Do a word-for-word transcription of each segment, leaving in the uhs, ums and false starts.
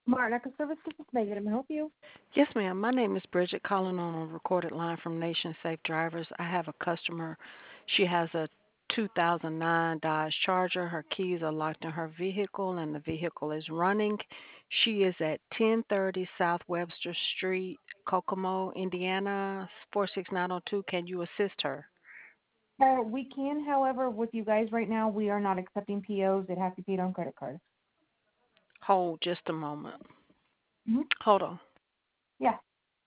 Martin Echo Service, this is Megan. Can I help you? Yes, ma'am. My name is Bridget, calling on a recorded line from Nation Safe Drivers. I have a customer. She has a two thousand nine Dodge Charger. Her keys are locked in her vehicle, and the vehicle is running. She is at ten thirty South Webster Street, Kokomo, Indiana, four six nine zero two. Can you assist her? Uh, we can, however, with you guys right now, we are not accepting P Os. It has to be paid on credit card. Hold just a moment. Mm-hmm. Hold on. Yeah.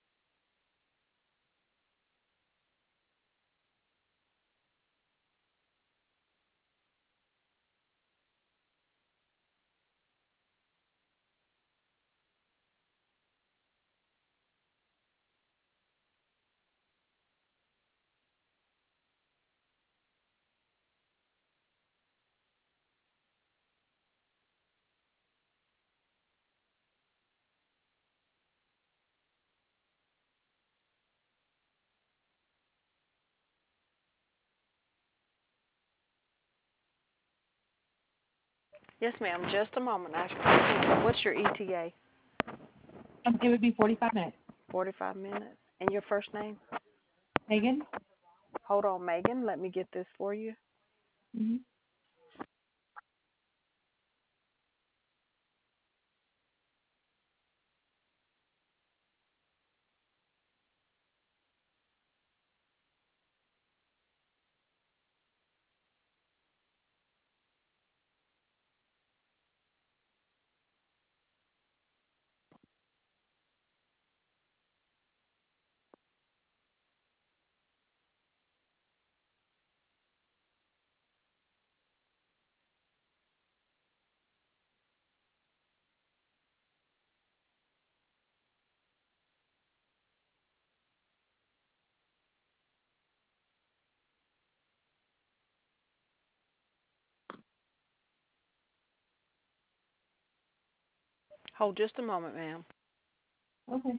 Yes, ma'am. Just a moment. Actually, what's your E T A? Um, it would be forty-five minutes. forty-five minutes. And your first name? Megan? Hold on, Megan. Let me get this for you. Mm-hmm. Hold just a moment, ma'am. Okay.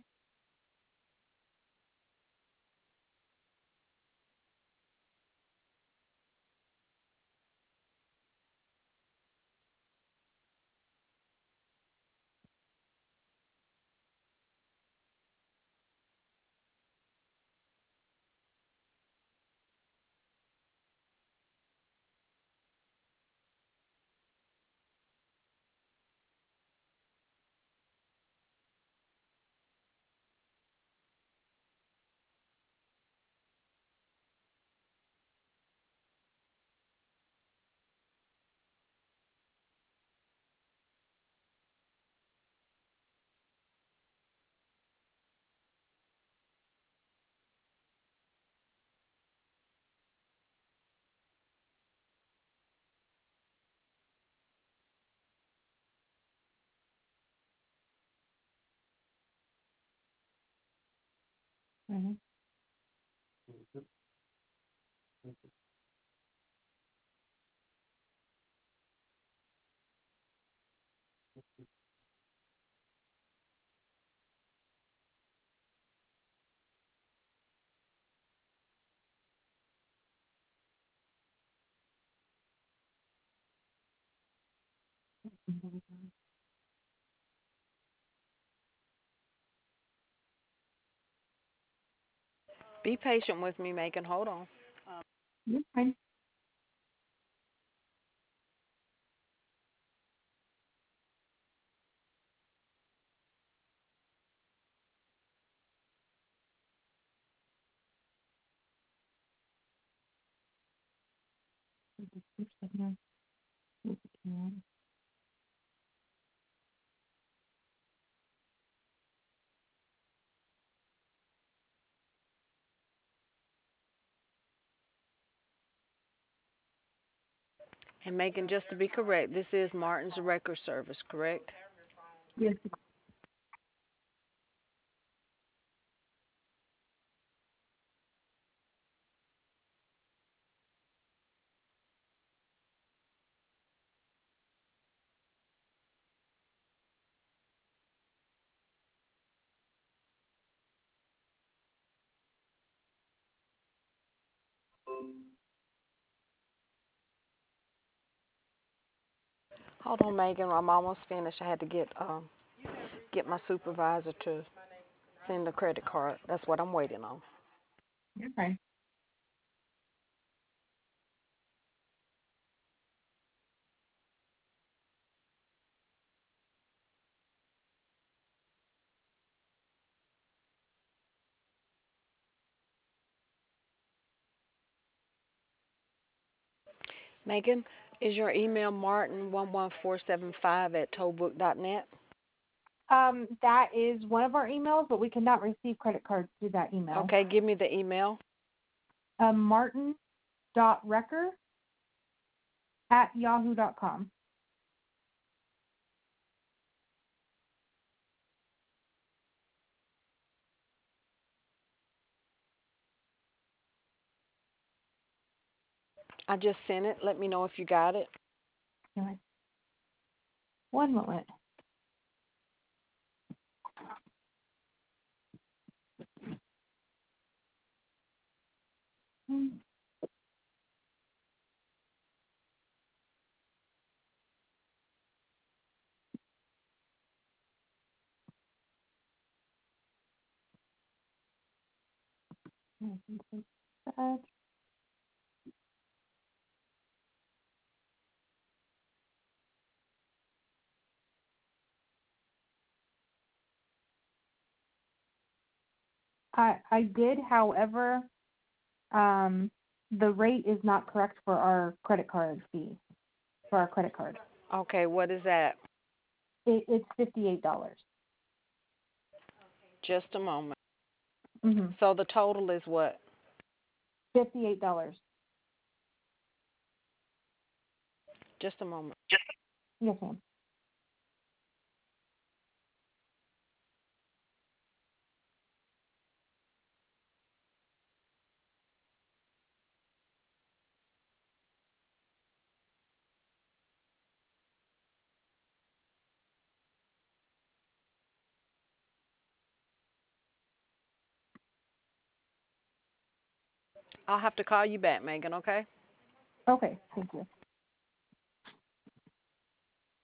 Mm-hmm. Be patient with me, Megan. Hold on. You're fine. And Megan, just to be correct, this is Martin's Record Service, correct? Yes. Hold on, Megan. I'm almost finished. I had to get um get my supervisor to send the credit card. That's what I'm waiting on. Okay. Megan, is your email martin one one four seven five at tollbook dot net? Um, that is one of our emails, but we cannot receive credit cards through that email. Okay, give me the email. Um, Martin dot Recker at yahoo dot com. I just sent it. Let me know if you got it. Anyway, one moment. Hmm. I I did, however, um, the rate is not correct for our credit card fee, for our credit card. Okay, what is that? It, it's fifty-eight dollars. Just a moment. Mm-hmm. So the total is what? fifty-eight dollars. Just a moment. Yes, ma'am. I'll have to call you back, Megan, okay? Okay, thank you.